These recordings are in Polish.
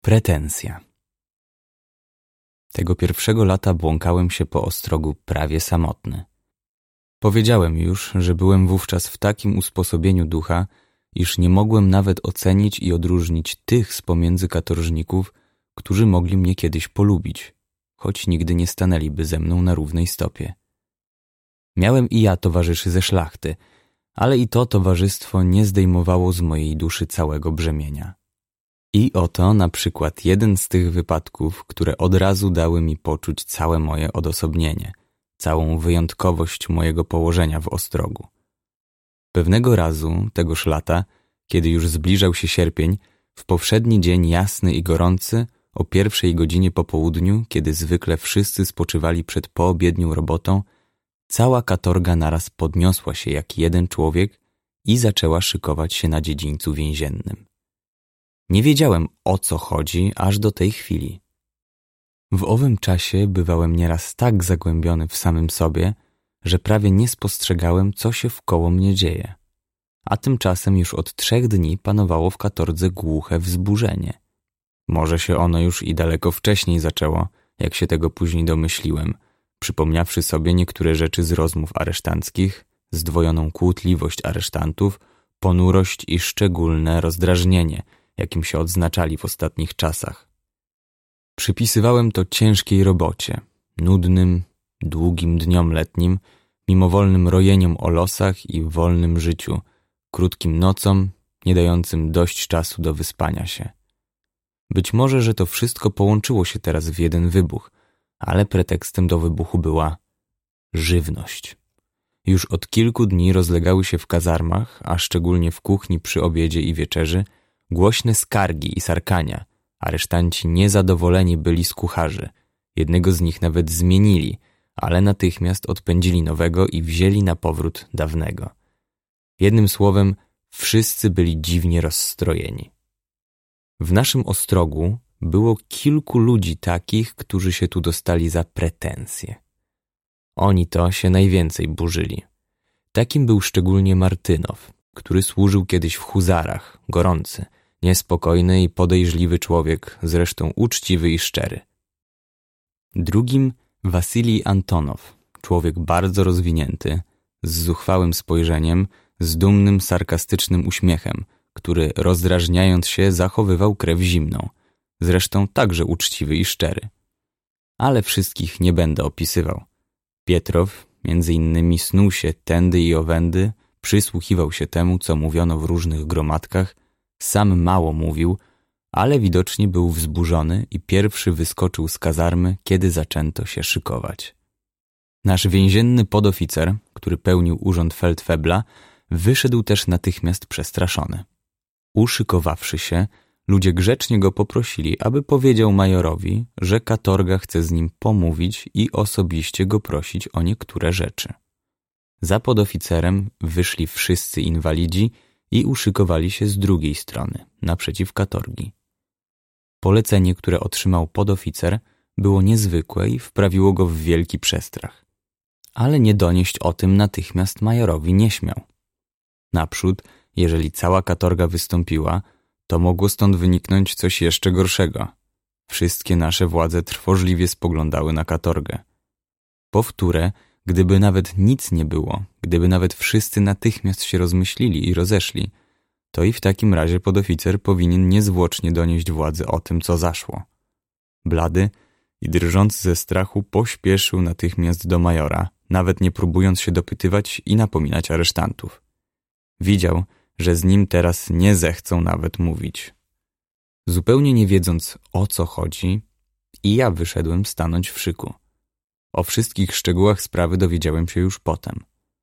Pretensja. Tego pierwszego lata błąkałem się po Ostrogu prawie samotny. Powiedziałem już, że byłem wówczas w takim usposobieniu ducha, iż nie mogłem nawet ocenić i odróżnić tych z pomiędzy katorżników, którzy mogli mnie kiedyś polubić, choć nigdy nie stanęliby ze mną na równej stopie. Miałem i ja towarzyszy ze szlachty, ale i to towarzystwo nie zdejmowało z mojej duszy całego brzemienia. I oto na przykład jeden z tych wypadków, które od razu dały mi poczuć całe moje odosobnienie, całą wyjątkowość mojego położenia w Ostrogu. Pewnego razu, tegoż lata, kiedy już zbliżał się sierpień, w powszedni dzień jasny i gorący, o 1:00 po południu, kiedy zwykle wszyscy spoczywali przed poobiednią robotą, cała katorga naraz podniosła się jak jeden człowiek i zaczęła szykować się na dziedzińcu więziennym. Nie wiedziałem, o co chodzi, aż do tej chwili. W owym czasie bywałem nieraz tak zagłębiony w samym sobie, że prawie nie spostrzegałem, co się wkoło mnie dzieje. A tymczasem już od 3 dni panowało w katordze głuche wzburzenie. Może się ono już i daleko wcześniej zaczęło, jak się tego później domyśliłem, przypomniawszy sobie niektóre rzeczy z rozmów aresztanckich, zdwojoną kłótliwość aresztantów, ponurość i szczególne rozdrażnienie, jakim się odznaczali w ostatnich czasach. Przypisywałem to ciężkiej robocie, nudnym, długim dniom letnim, mimowolnym rojeniom o losach i wolnym życiu, krótkim nocom, nie dającym dość czasu do wyspania się. Być może, że to wszystko połączyło się teraz w jeden wybuch, ale pretekstem do wybuchu była żywność. Już od kilku dni rozlegały się w kazarmach, a szczególnie w kuchni przy obiedzie i wieczerzy, głośne skargi i sarkania. Aresztanci niezadowoleni byli z kucharzy. Jednego z nich nawet zmienili, ale natychmiast odpędzili nowego i wzięli na powrót dawnego. Jednym słowem, wszyscy byli dziwnie rozstrojeni. W naszym Ostrogu było kilku ludzi takich, którzy się tu dostali za pretensje. Oni to się najwięcej burzyli. Takim był szczególnie Martynow, który służył kiedyś w huzarach, gorący, niespokojny i podejrzliwy człowiek, zresztą uczciwy i szczery. Drugim Wasilij Antonow, człowiek bardzo rozwinięty, z zuchwałym spojrzeniem, z dumnym, sarkastycznym uśmiechem, który rozdrażniając się zachowywał krew zimną, zresztą także uczciwy i szczery. Ale wszystkich nie będę opisywał. Pietrow, między innymi, snuł się tędy i owędy, przysłuchiwał się temu, co mówiono w różnych gromadkach, sam mało mówił, ale widocznie był wzburzony i pierwszy wyskoczył z kazarmy, kiedy zaczęto się szykować. Nasz więzienny podoficer, który pełnił urząd feldfebla, wyszedł też natychmiast przestraszony. Uszykowawszy się, ludzie grzecznie go poprosili, aby powiedział majorowi, że katorga chce z nim pomówić i osobiście go prosić o niektóre rzeczy. Za podoficerem wyszli wszyscy inwalidzi i uszykowali się z drugiej strony, naprzeciw katorgi. Polecenie, które otrzymał podoficer, było niezwykłe i wprawiło go w wielki przestrach. Ale nie donieść o tym natychmiast majorowi nie śmiał. Naprzód, jeżeli cała katorga wystąpiła, to mogło stąd wyniknąć coś jeszcze gorszego. Wszystkie nasze władze trwożliwie spoglądały na katorgę. Powtórę, gdyby nawet nic nie było, gdyby nawet wszyscy natychmiast się rozmyślili i rozeszli, to i w takim razie podoficer powinien niezwłocznie donieść władzy o tym, co zaszło. Blady i drżący ze strachu pośpieszył natychmiast do majora, nawet nie próbując się dopytywać i napominać aresztantów. Widział, że z nim teraz nie zechcą nawet mówić. Zupełnie nie wiedząc, o co chodzi, i ja wyszedłem stanąć w szyku. O wszystkich szczegółach sprawy dowiedziałem się już potem.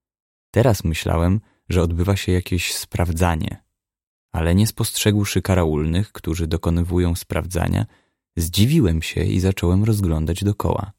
Teraz myślałem, że odbywa się jakieś sprawdzanie, ale nie spostrzegłszy karaulnych, którzy dokonywują sprawdzania, zdziwiłem się i zacząłem rozglądać dokoła.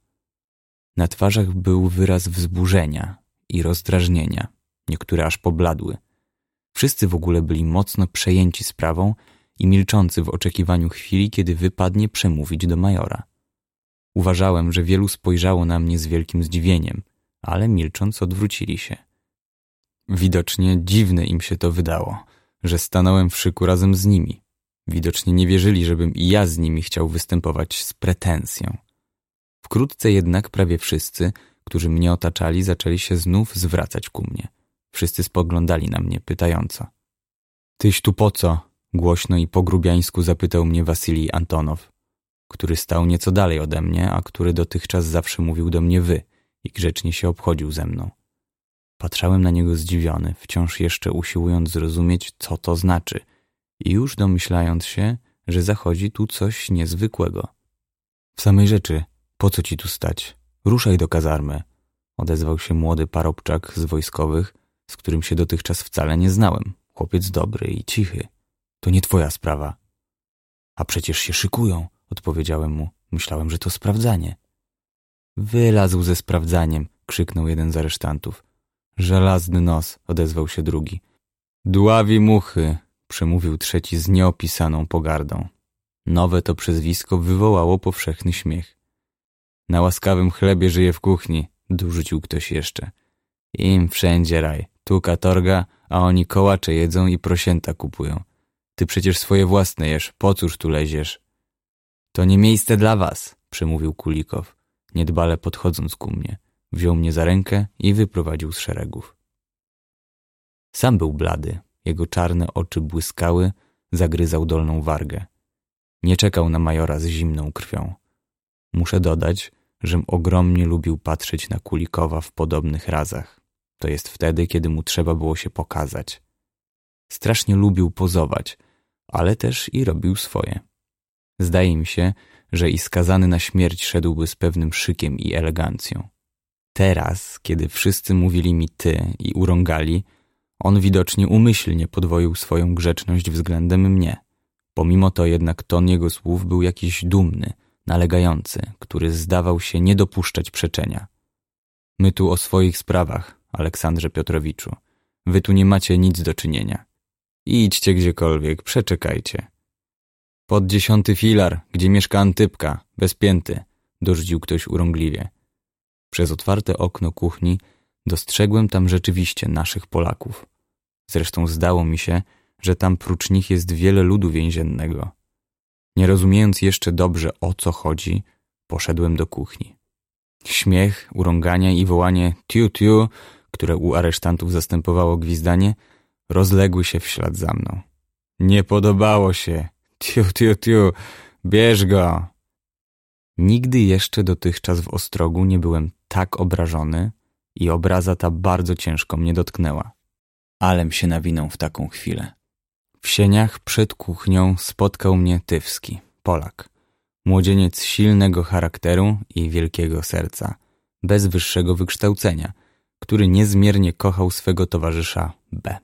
Na twarzach był wyraz wzburzenia i rozdrażnienia, niektóre aż pobladły. Wszyscy w ogóle byli mocno przejęci sprawą i milczący w oczekiwaniu chwili, kiedy wypadnie przemówić do majora. Uważałem, że wielu spojrzało na mnie z wielkim zdziwieniem, ale milcząc odwrócili się. Widocznie dziwne im się to wydało, że stanąłem w szyku razem z nimi. Widocznie nie wierzyli, żebym i ja z nimi chciał występować z pretensją. Wkrótce jednak prawie wszyscy, którzy mnie otaczali, zaczęli się znów zwracać ku mnie. Wszyscy spoglądali na mnie pytająco. Tyś tu po co? Głośno i po grubiańsku zapytał mnie Wasilij Antonow, który stał nieco dalej ode mnie, a który dotychczas zawsze mówił do mnie wy i grzecznie się obchodził ze mną. Patrzałem na niego zdziwiony, wciąż jeszcze usiłując zrozumieć, co to znaczy i już domyślając się, że zachodzi tu coś niezwykłego. W samej rzeczy, po co ci tu stać? Ruszaj do kazarmy, odezwał się młody parobczak z wojskowych, z którym się dotychczas wcale nie znałem. Chłopiec dobry i cichy. To nie twoja sprawa. A przecież się szykują, odpowiedziałem mu. Myślałem, że to sprawdzanie. Wylazł ze sprawdzaniem, krzyknął jeden z aresztantów. Żelazny nos, odezwał się drugi. Dławi muchy, przemówił trzeci z nieopisaną pogardą. Nowe to przezwisko wywołało powszechny śmiech. Na łaskawym chlebie żyje w kuchni, dorzucił ktoś jeszcze. Im wszędzie raj, tu katorga, a oni kołacze jedzą i prosięta kupują. Ty przecież swoje własne jesz, po cóż tu leziesz? To nie miejsce dla was, przemówił Kulikow, niedbale podchodząc ku mnie. Wziął mnie za rękę i wyprowadził z szeregów. Sam był blady, jego czarne oczy błyskały, zagryzał dolną wargę. Nie czekał na majora z zimną krwią. Muszę dodać, żem ogromnie lubił patrzeć na Kulikowa w podobnych razach. To jest wtedy, kiedy mu trzeba było się pokazać. Strasznie lubił pozować, ale też i robił swoje. Zdaje mi się, że i skazany na śmierć szedłby z pewnym szykiem i elegancją. Teraz, kiedy wszyscy mówili mi ty i urągali, on widocznie umyślnie podwoił swoją grzeczność względem mnie. Pomimo to jednak ton jego słów był jakiś dumny, nalegający, który zdawał się nie dopuszczać przeczenia. My tu o swoich sprawach, Aleksandrze Piotrowiczu. Wy tu nie macie nic do czynienia. Idźcie gdziekolwiek, przeczekajcie. Pod 10. filar, gdzie mieszka Antypka, bez pięty, dorzucił ktoś urągliwie. Przez otwarte okno kuchni dostrzegłem tam rzeczywiście naszych Polaków. Zresztą zdało mi się, że tam prócz nich jest wiele ludu więziennego. Nie rozumiejąc jeszcze dobrze, o co chodzi, poszedłem do kuchni. Śmiech, urągania i wołanie tiu tiu, które u aresztantów zastępowało gwizdanie, rozległy się w ślad za mną. Nie podobało się. Tiu tiu tiu, bierz go. Nigdy jeszcze dotychczas w Ostrogu nie byłem tak obrażony i obraza ta bardzo ciężko mnie dotknęła. Alem się nawinął w taką chwilę. W sieniach przed kuchnią spotkał mnie Tywski, Polak. Młodzieniec silnego charakteru i wielkiego serca, bez wyższego wykształcenia, który niezmiernie kochał swego towarzysza B.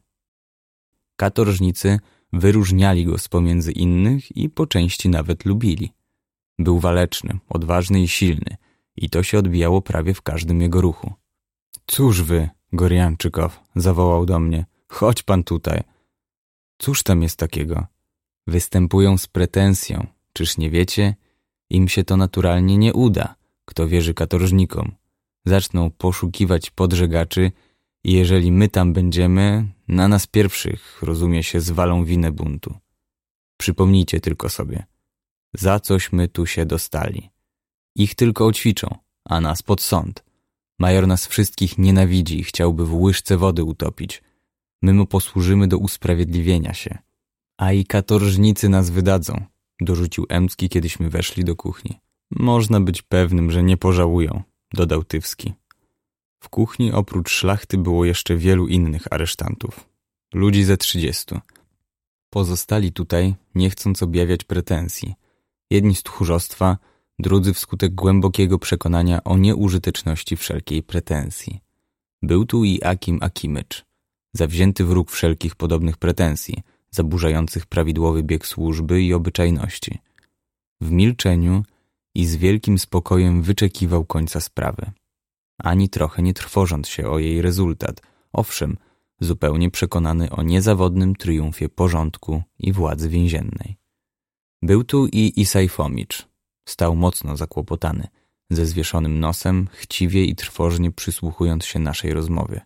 Katorżnicy wyróżniali go z pomiędzy innych i po części nawet lubili. Był waleczny, odważny i silny i to się odbijało prawie w każdym jego ruchu. Cóż wy, Gorjanczykow, zawołał do mnie, chodź pan tutaj. Cóż tam jest takiego? Występują z pretensją, czyż nie wiecie? Im się to naturalnie nie uda, kto wierzy katorżnikom. Zaczną poszukiwać podżegaczy i jeżeli my tam będziemy, na nas pierwszych, rozumie się, zwalą winę buntu. Przypomnijcie tylko sobie, za cośmy tu się dostali. Ich tylko oćwiczą, a nas pod sąd. Major nas wszystkich nienawidzi i chciałby w łyżce wody utopić. My mu posłużymy do usprawiedliwienia się. A i katorżnicy nas wydadzą, dorzucił Emcki, kiedyśmy weszli do kuchni. Można być pewnym, że nie pożałują, dodał Tywski. W kuchni oprócz szlachty było jeszcze wielu innych aresztantów. Ludzi ze 30. Pozostali tutaj, nie chcąc objawiać pretensji. Jedni z tchórzostwa, drudzy wskutek głębokiego przekonania o nieużyteczności wszelkiej pretensji. Był tu i Akim Akimycz, zawzięty wróg wszelkich podobnych pretensji, zaburzających prawidłowy bieg służby i obyczajności. W milczeniu i z wielkim spokojem wyczekiwał końca sprawy. Ani trochę nie trwożąc się o jej rezultat, owszem, zupełnie przekonany o niezawodnym triumfie porządku i władzy więziennej. Był tu i Isaj Fomicz. Stał mocno zakłopotany, ze zwieszonym nosem, chciwie i trwożnie przysłuchując się naszej rozmowie.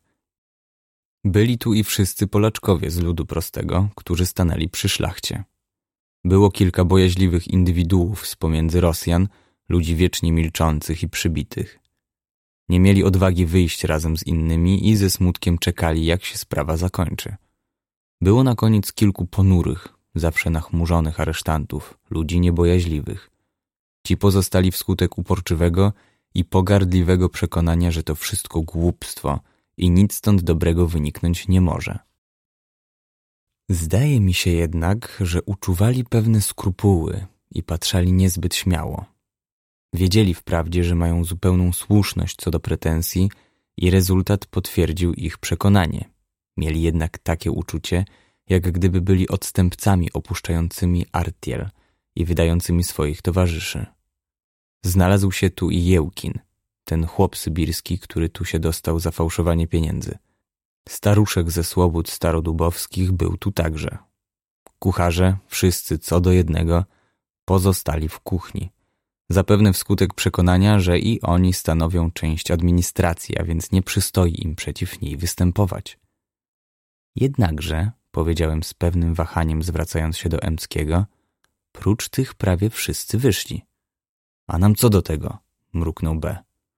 Byli tu i wszyscy Polaczkowie z ludu prostego, którzy stanęli przy szlachcie. Było kilka bojaźliwych indywiduów z pomiędzy Rosjan, ludzi wiecznie milczących i przybitych. Nie mieli odwagi wyjść razem z innymi i ze smutkiem czekali, jak się sprawa zakończy. Było na koniec kilku ponurych, zawsze nachmurzonych aresztantów, ludzi niebojaźliwych. Ci pozostali wskutek uporczywego i pogardliwego przekonania, że to wszystko głupstwo i nic stąd dobrego wyniknąć nie może. Zdaje mi się jednak, że uczuwali pewne skrupuły i patrzali niezbyt śmiało. Wiedzieli wprawdzie, że mają zupełną słuszność co do pretensji i rezultat potwierdził ich przekonanie. Mieli jednak takie uczucie, jak gdyby byli odstępcami opuszczającymi Artiel i wydającymi swoich towarzyszy. Znalazł się tu i Jełkin, ten chłop sybirski, który tu się dostał za fałszowanie pieniędzy. Staruszek ze Słobód Starodubowskich był tu także. Kucharze, wszyscy co do jednego, pozostali w kuchni. Zapewne wskutek przekonania, że i oni stanowią część administracji, a więc nie przystoi im przeciw niej występować. Jednakże, powiedziałem z pewnym wahaniem zwracając się do Emckiego, prócz tych prawie wszyscy wyszli. A nam co do tego? Mruknął B.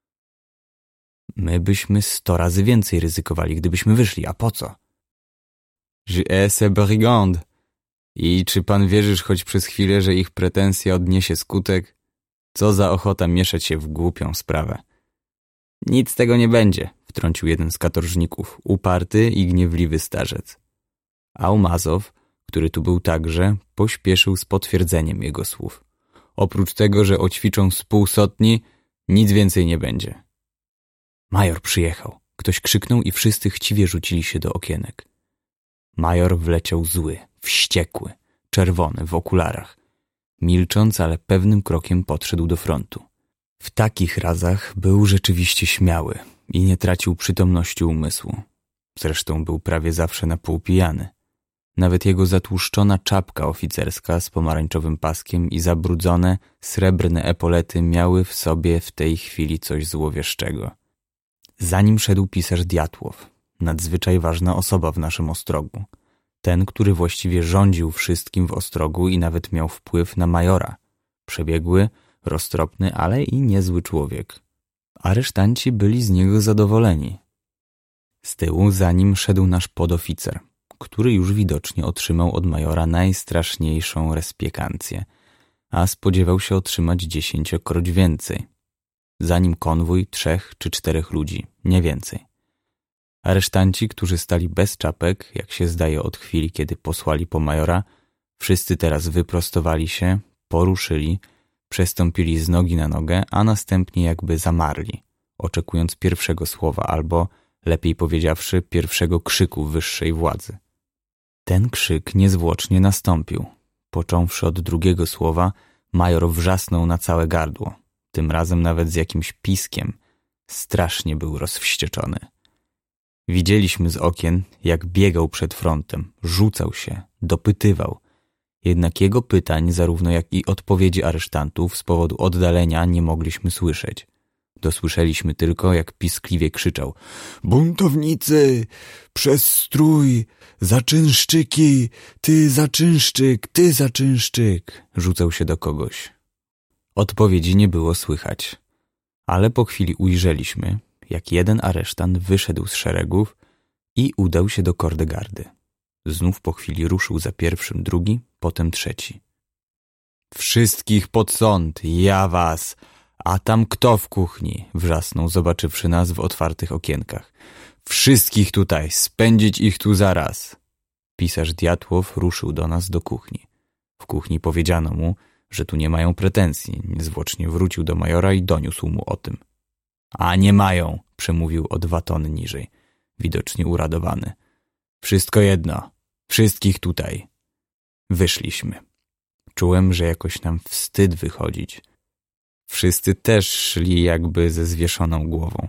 My byśmy 100 razy więcej ryzykowali, gdybyśmy wyszli, a po co? Je sais brigand. I czy pan wierzysz choć przez chwilę, że ich pretensja odniesie skutek? Co za ochota mieszać się w głupią sprawę. Nic z tego nie będzie, wtrącił jeden z katorżników, uparty i gniewliwy starzec. Aumazow, który tu był także, pośpieszył z potwierdzeniem jego słów. Oprócz tego, że oćwiczą z półsotni, nic więcej nie będzie. Major przyjechał. Ktoś krzyknął i wszyscy chciwie rzucili się do okienek. Major wleciał zły, wściekły, czerwony, w okularach. Milcząc, ale pewnym krokiem podszedł do frontu. W takich razach był rzeczywiście śmiały i nie tracił przytomności umysłu. Zresztą był prawie zawsze na pół pijany. Nawet jego zatłuszczona czapka oficerska z pomarańczowym paskiem i zabrudzone, srebrne epolety miały w sobie w tej chwili coś złowieszczego. Za nim szedł pisarz Diatłow, nadzwyczaj ważna osoba w naszym Ostrogu. Ten, który właściwie rządził wszystkim w Ostrogu i nawet miał wpływ na majora. Przebiegły, roztropny, ale i niezły człowiek. Aresztanci byli z niego zadowoleni. Z tyłu za nim szedł nasz podoficer, który już widocznie otrzymał od majora najstraszniejszą respiekancję, a spodziewał się otrzymać 10-kroć więcej. Za nim konwój 3 czy 4 ludzi, nie więcej. Aresztanci, którzy stali bez czapek, jak się zdaje od chwili, kiedy posłali po majora, wszyscy teraz wyprostowali się, poruszyli, przestąpili z nogi na nogę, a następnie jakby zamarli, oczekując pierwszego słowa albo, lepiej powiedziawszy, pierwszego krzyku wyższej władzy. Ten krzyk niezwłocznie nastąpił. Począwszy od drugiego słowa, major wrzasnął na całe gardło, tym razem nawet z jakimś piskiem. Strasznie był rozwścieczony. Widzieliśmy z okien, jak biegał przed frontem, rzucał się, dopytywał. Jednak jego pytań, zarówno jak i odpowiedzi aresztantów z powodu oddalenia nie mogliśmy słyszeć. Dosłyszeliśmy tylko, jak piskliwie krzyczał: buntownicy! Przez strój! Zaczynszczyki! Ty zaczynszczyk! Ty zaczynszczyk! Rzucał się do kogoś. Odpowiedzi nie było słychać. Ale po chwili ujrzeliśmy, jak jeden aresztant wyszedł z szeregów i udał się do kordegardy. Znów po chwili ruszył za pierwszym drugi, potem trzeci. Wszystkich pod sąd, ja was! A tam kto w kuchni? Wrzasnął, zobaczywszy nas w otwartych okienkach. Wszystkich tutaj, spędzić ich tu zaraz. Pisarz Diatłow ruszył do nas do kuchni. W kuchni powiedziano mu, że tu nie mają pretensji. Niezwłocznie wrócił do majora i doniósł mu o tym. A nie mają, przemówił o 2 tony niżej, widocznie uradowany. Wszystko jedno, wszystkich tutaj. Wyszliśmy. Czułem, że jakoś nam wstyd wychodzić. Wszyscy też szli jakby ze zwieszoną głową.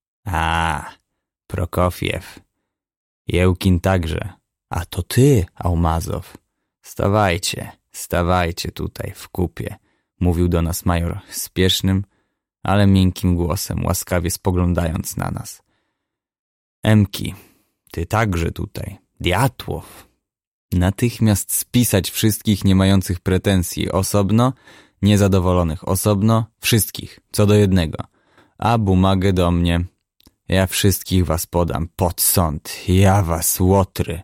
A, Prokofiew. Jełkin także. A to ty, Aumazow. Stawajcie tutaj w kupie, mówił do nas major spiesznym, ale miękkim głosem, łaskawie spoglądając na nas. Emki, ty także tutaj. Diatłow. Natychmiast spisać wszystkich nie mających pretensji osobno, niezadowolonych osobno, wszystkich, co do jednego. A bumagę do mnie. Ja wszystkich was podam pod sąd. Ja was łotry.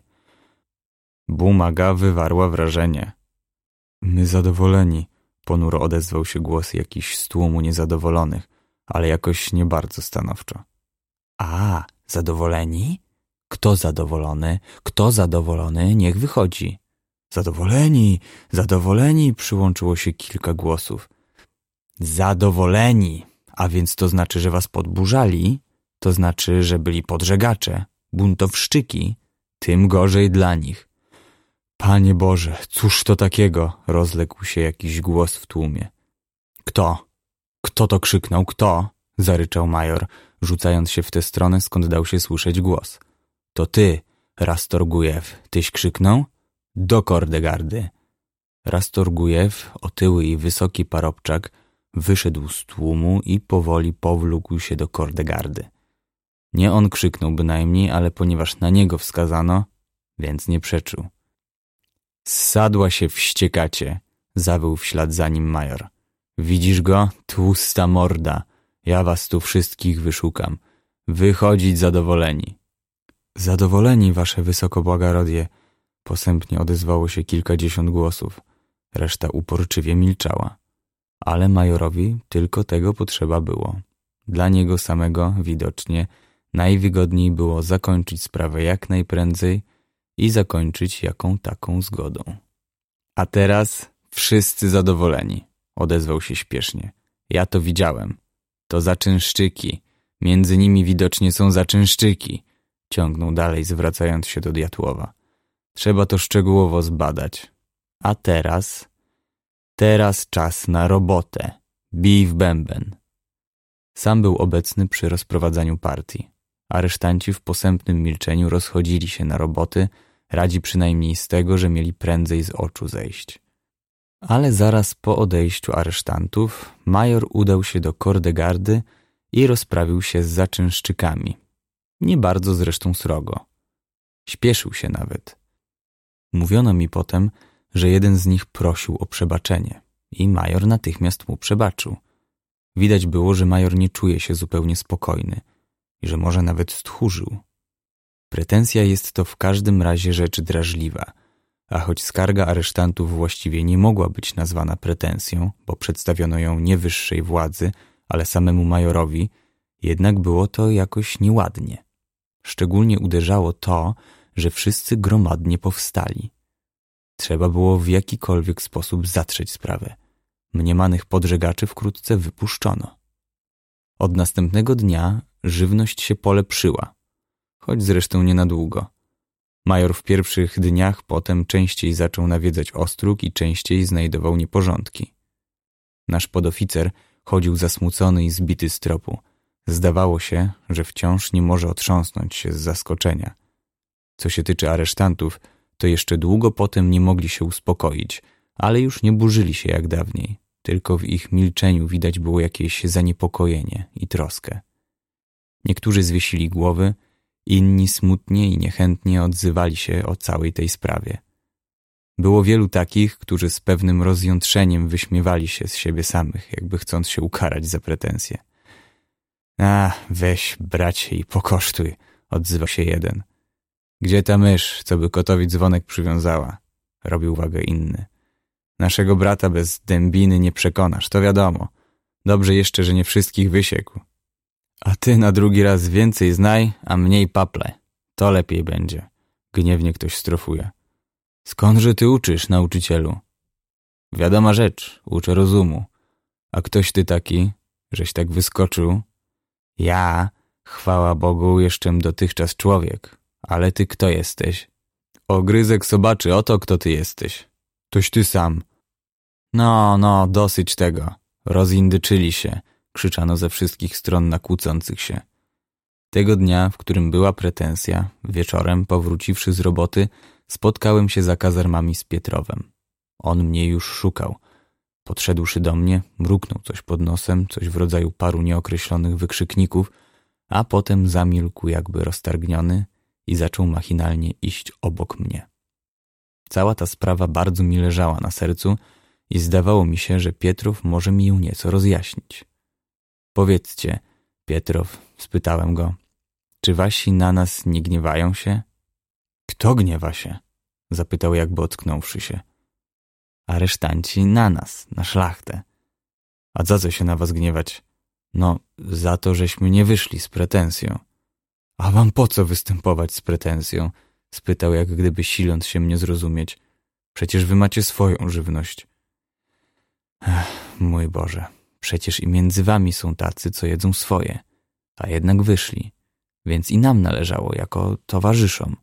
Bumaga wywarła wrażenie. My zadowoleni, ponuro odezwał się głos jakiś z tłumu niezadowolonych, ale jakoś nie bardzo stanowczo. A, zadowoleni? Kto zadowolony? Kto zadowolony? Niech wychodzi. Zadowoleni, zadowoleni, przyłączyło się kilka głosów. Zadowoleni, a więc to znaczy, że was podburzali? To znaczy, że byli podżegacze, buntowszczyki? Tym gorzej dla nich. Panie Boże, cóż to takiego? Rozległ się jakiś głos w tłumie. Kto? Kto to krzyknął? Kto? Zaryczał major, rzucając się w tę stronę, skąd dał się słyszeć głos. To ty, Rastorgujew, tyś krzyknął? Do Kordegardy. Rastorgujew, otyły i wysoki parobczak, wyszedł z tłumu i powoli powlókł się do Kordegardy. Nie on krzyknął bynajmniej, ale ponieważ na niego wskazano, więc nie przeczył. Zsadła się wściekacie, zawył w ślad za nim major. Widzisz go? Tłusta morda. Ja was tu wszystkich wyszukam. Wychodzić zadowoleni. Zadowoleni, wasze wysokobłagarodie, posępnie odezwało się kilkadziesiąt głosów. Reszta uporczywie milczała. Ale majorowi tylko tego potrzeba było. Dla niego samego, widocznie, najwygodniej było zakończyć sprawę jak najprędzej i zakończyć jaką taką zgodą. A teraz wszyscy zadowoleni, odezwał się śpiesznie. Ja to widziałem. To zaczynszczyki. Między nimi widocznie są zaczynszczyki. Ciągnął dalej, zwracając się do Diatłowa. Trzeba to szczegółowo zbadać. A teraz czas na robotę. Bij w bęben. Sam był obecny przy rozprowadzaniu partii. Aresztanci w posępnym milczeniu rozchodzili się na roboty, radzi przynajmniej z tego, że mieli prędzej z oczu zejść. Ale zaraz po odejściu aresztantów major udał się do Kordegardy i rozprawił się z zaczynszczykami. Nie bardzo zresztą srogo. Śpieszył się nawet. Mówiono mi potem, że jeden z nich prosił o przebaczenie i major natychmiast mu przebaczył. Widać było, że major nie czuje się zupełnie spokojny i że może nawet stchórzył. Pretensja jest to w każdym razie rzecz drażliwa, a choć skarga aresztantów właściwie nie mogła być nazwana pretensją, bo przedstawiono ją nie wyższej władzy, ale samemu majorowi, jednak było to jakoś nieładnie. Szczególnie uderzało to, że wszyscy gromadnie powstali. Trzeba było w jakikolwiek sposób zatrzeć sprawę. Mniemanych podżegaczy wkrótce wypuszczono. Od następnego dnia żywność się polepszyła, choć zresztą nie na długo. Major w pierwszych dniach potem częściej zaczął nawiedzać Ostróg i częściej znajdował nieporządki. Nasz podoficer chodził zasmucony i zbity z tropu. Zdawało się, że wciąż nie może otrząsnąć się z zaskoczenia. Co się tyczy aresztantów, to jeszcze długo potem nie mogli się uspokoić, ale już nie burzyli się jak dawniej. Tylko w ich milczeniu widać było jakieś zaniepokojenie i troskę. Niektórzy zwiesili głowy, inni smutnie i niechętnie odzywali się o całej tej sprawie. Było wielu takich, którzy z pewnym rozjątrzeniem wyśmiewali się z siebie samych, jakby chcąc się ukarać za pretensje. A, weź, bracie, i pokosztuj, odzywał się jeden. Gdzie ta mysz, co by kotowi dzwonek przywiązała? Robił uwagę inny. Naszego brata bez dębiny nie przekonasz, to wiadomo. Dobrze jeszcze, że nie wszystkich wysiekł. A ty na drugi raz więcej znaj, a mniej paple. To lepiej będzie. Gniewnie ktoś strofuje. Skądże ty uczysz, nauczycielu? Wiadoma rzecz, uczę rozumu. A ktoś ty taki, żeś tak wyskoczył? Ja, chwała Bogu, jeszczem dotychczas człowiek. Ale ty kto jesteś? Ogryzek sobaczy, oto kto ty jesteś. Toś ty sam. No, dosyć tego. Rozindyczyli się, krzyczano ze wszystkich stron na kłócących się. Tego dnia, w którym była pretensja, wieczorem, powróciwszy z roboty, spotkałem się za kazarmami z Pietrowem. On mnie już szukał. Podszedłszy do mnie, mruknął coś pod nosem, coś w rodzaju paru nieokreślonych wykrzykników, a potem zamilkł jakby roztargniony i zaczął machinalnie iść obok mnie. Cała ta sprawa bardzo mi leżała na sercu i zdawało mi się, że Pietrow może mi ją nieco rozjaśnić. Powiedzcie, Pietrow, spytałem go, czy wasi na nas nie gniewają się? Kto gniewa się? Zapytał jakby ocknąwszy się. Aresztanci na nas, na szlachtę. A za co się na was gniewać? No, za to, żeśmy nie wyszli z pretensją. A wam po co występować z pretensją? Spytał, jak gdyby siląc się mnie zrozumieć. Przecież wy macie swoją żywność. Mój Boże, przecież i między wami są tacy, co jedzą swoje, a jednak wyszli, więc i nam należało jako towarzyszom.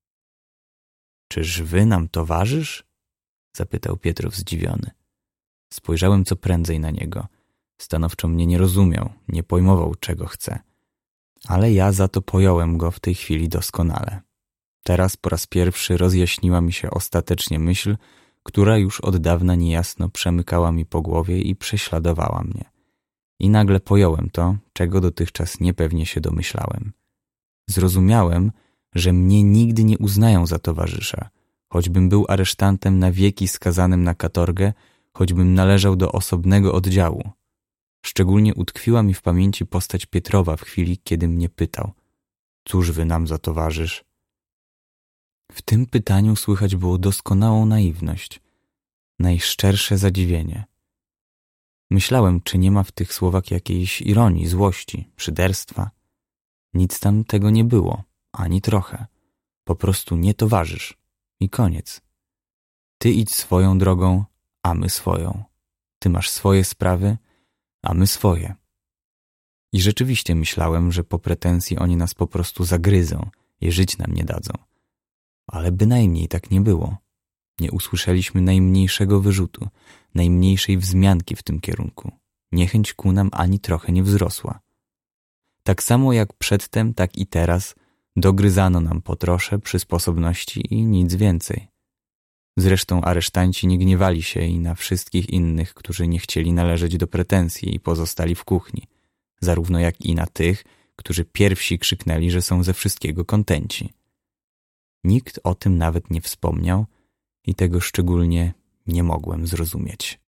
Czyż wy nam towarzysz? Zapytał Pietrow zdziwiony. Spojrzałem co prędzej na niego. Stanowczo mnie nie rozumiał, nie pojmował, czego chce. Ale ja za to pojąłem go w tej chwili doskonale. Teraz po raz pierwszy rozjaśniła mi się ostatecznie myśl, która już od dawna niejasno przemykała mi po głowie i prześladowała mnie. I nagle pojąłem to, czego dotychczas niepewnie się domyślałem. Zrozumiałem, że mnie nigdy nie uznają za towarzysza, choćbym był aresztantem na wieki skazanym na katorgę, choćbym należał do osobnego oddziału. Szczególnie utkwiła mi w pamięci postać Pietrowa w chwili, kiedy mnie pytał: cóż wy nam za towarzysz? W tym pytaniu słychać było doskonałą naiwność, najszczersze zadziwienie. Myślałem, czy nie ma w tych słowach jakiejś ironii, złości, szyderstwa. Nic tam tego nie było, ani trochę. Po prostu nie towarzysz i koniec. Ty idź swoją drogą, a my swoją. Ty masz swoje sprawy, a my swoje. I rzeczywiście myślałem, że po pretensji oni nas po prostu zagryzą i żyć nam nie dadzą. Ale bynajmniej tak nie było. Nie usłyszeliśmy najmniejszego wyrzutu, najmniejszej wzmianki w tym kierunku. Niechęć ku nam ani trochę nie wzrosła. Tak samo jak przedtem, tak i teraz dogryzano nam po trosze przy sposobności i nic więcej. Zresztą aresztanci nie gniewali się i na wszystkich innych, którzy nie chcieli należeć do pretensji i pozostali w kuchni, zarówno jak i na tych, którzy pierwsi krzyknęli, że są ze wszystkiego kontenci. Nikt o tym nawet nie wspomniał i tego szczególnie nie mogłem zrozumieć.